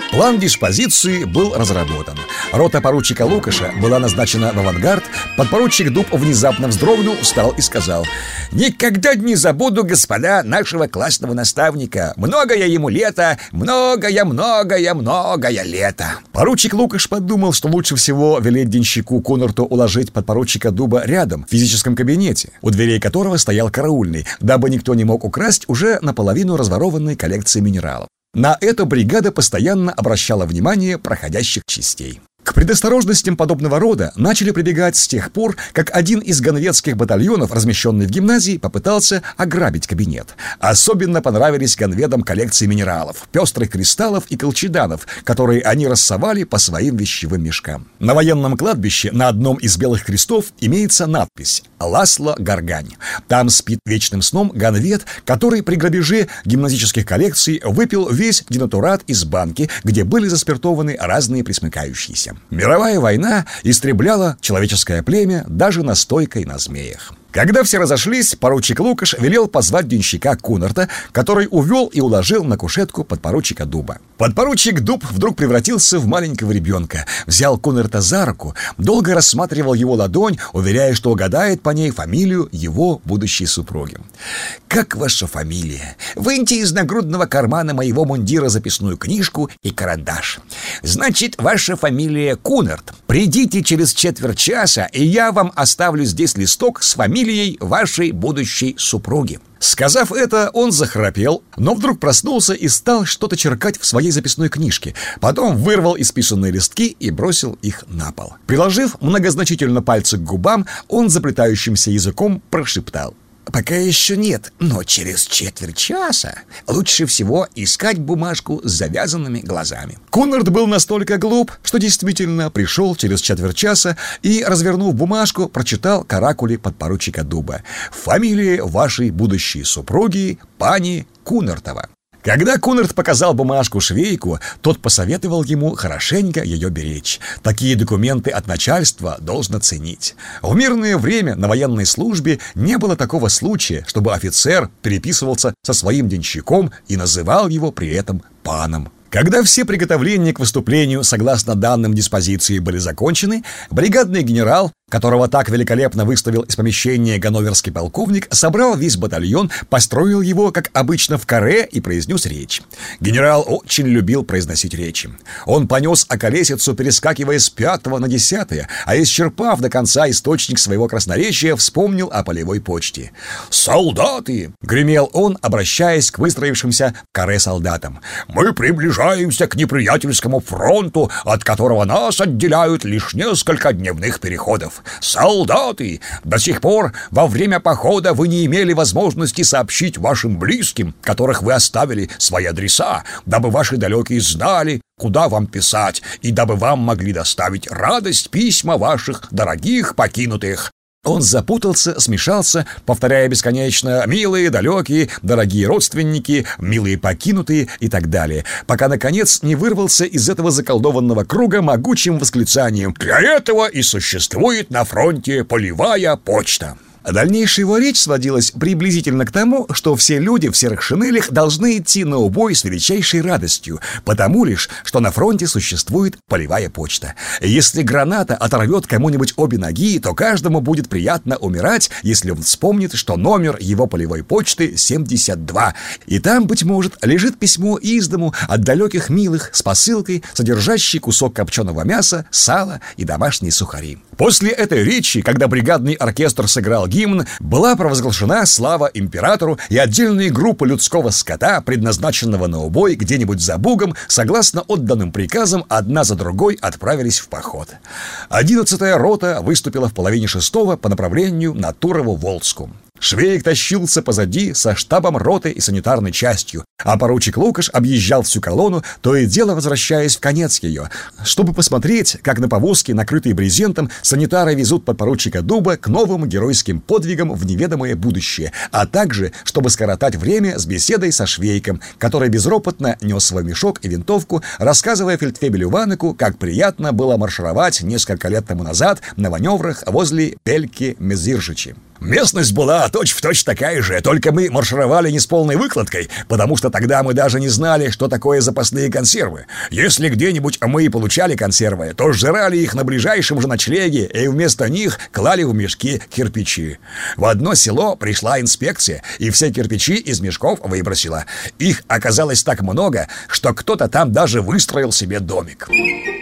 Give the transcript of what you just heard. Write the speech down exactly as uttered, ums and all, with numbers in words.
План диспозиции был разработан. Рота поручика Лукаша была назначена в авангард. Подпоручик Дуб внезапно вздрогнул, встал и сказал: «Никогда не забуду, господа, нашего классного наставника. Многое ему лето, многое, многое, многое лето». Поручик Лукаш подумал, что лучше всего велеть денщику Кунарту уложить подпоручика Дуба рядом, в физическом кабинете, у дверей которого стоял караульный, дабы никто не мог украсть уже наполовину разворованной коллекции минералов. На это бригада постоянно обращала внимание проходящих частей. К предосторожностям подобного рода начали прибегать с тех пор, как один из ганветских батальонов, размещенный в гимназии, попытался ограбить кабинет. Особенно понравились ганведам коллекции минералов, пестрых кристаллов и колчеданов, которые они рассовали по своим вещевым мешкам. На военном кладбище на одном из белых крестов имеется надпись «Ласло Гаргань». Там спит вечным сном ганвед, который при грабеже гимназических коллекций выпил весь денатурат из банки, где были заспиртованы разные присмыкающиеся. Мировая война истребляла человеческое племя даже настойкой на змеях. Когда все разошлись, поручик Лукаш велел позвать денщика Кунарта, который увел и уложил на кушетку подпоручика Дуба. Подпоручик Дуб вдруг превратился в маленького ребенка, взял Кунарта за руку, долго рассматривал его ладонь, уверяя, что угадает по ней фамилию его будущей супруги. «Как ваша фамилия? Выньте из нагрудного кармана моего мундира записную книжку и карандаш. Значит, ваша фамилия Кунарт. Придите через четверть часа, и я вам оставлю здесь листок с фамилией вашей будущей супруги». Сказав это, он захрапел, но вдруг проснулся и стал что-то черкать в своей записной книжке. Потом вырвал исписанные листки и бросил их на пол. Приложив многозначительно пальцы к губам, он заплетающимся языком прошептал: «Пока еще нет, но через четверть часа лучше всего искать бумажку с завязанными глазами». Кунарт был настолько глуп, что действительно пришел через четверть часа и, развернув бумажку, прочитал каракули подпоручика Дуба: «Фамилия вашей будущей супруги пани Кунартова». Когда Кунарт показал бумажку швейку, тот посоветовал ему хорошенько ее беречь. Такие документы от начальства должно ценить. В мирное время на военной службе не было такого случая, чтобы офицер переписывался со своим денщиком и называл его при этом паном. Когда все приготовления к выступлению, согласно данным диспозиции, были закончены, бригадный генерал, которого так великолепно выставил из помещения ганноверский полковник, собрал весь батальон, построил его, как обычно, в каре и произнес речь. Генерал очень любил произносить речи. Он понес околесицу, перескакивая с пятого на десятое, а исчерпав до конца источник своего красноречия, вспомнил о полевой почте. «Солдаты!» — гремел он, обращаясь к выстроившимся в каре солдатам. «Мы приближаемся к неприятельскому фронту, от которого нас отделяют лишь несколько дневных переходов. Солдаты! До сих пор во время похода вы не имели возможности сообщить вашим близким, которых вы оставили, свои адреса, дабы ваши далекие знали, куда вам писать, и дабы вам могли доставить радость письма ваших дорогих покинутых». Он запутался, смешался, повторяя бесконечно «милые, далекие, дорогие родственники, милые покинутые» и так далее, пока, наконец, не вырвался из этого заколдованного круга могучим восклицанием: «Для этого и существует на фронте полевая почта». Дальнейшая его речь сводилась приблизительно к тому, что все люди в серых шинелях должны идти на убой с величайшей радостью, потому лишь, что на фронте существует полевая почта. Если граната оторвет кому-нибудь обе ноги, то каждому будет приятно умирать, если он вспомнит, что номер его полевой почты семьдесят два, и там, быть может, лежит письмо из дому от далеких милых с посылкой, содержащей кусок копченого мяса, сала и домашние сухари. После этой речи, когда бригадный оркестр сыграл гимн, была провозглашена слава императору, и отдельные группы людского скота, предназначенного на убой где-нибудь за Бугом, согласно отданным приказам, одна за другой отправились в поход. Одиннадцатая рота выступила в половине шестого по направлению на Турово-Волску. Швейк тащился позади со штабом роты и санитарной частью, а поручик Лукаш объезжал всю колонну, то и дело возвращаясь в конец ее, чтобы посмотреть, как на повозке, накрытой брезентом, санитары везут подпоручика Дуба к новым геройским подвигам в неведомое будущее, а также, чтобы скоротать время с беседой со Швейком, который безропотно нес свой мешок и винтовку, рассказывая фельдфебелю Ванеку, как приятно было маршировать несколько лет тому назад на маневрах возле Пельки-Мезиржичи. Местность была точь-в-точь такая же, только мы маршировали не с полной выкладкой, потому что тогда мы даже не знали, что такое запасные консервы. Если где-нибудь мы и получали консервы, то сжирали их на ближайшем же ночлеге и вместо них клали в мешки кирпичи. В одно село пришла инспекция и все кирпичи из мешков выбросила. Их оказалось так много, что кто-то там даже выстроил себе домик.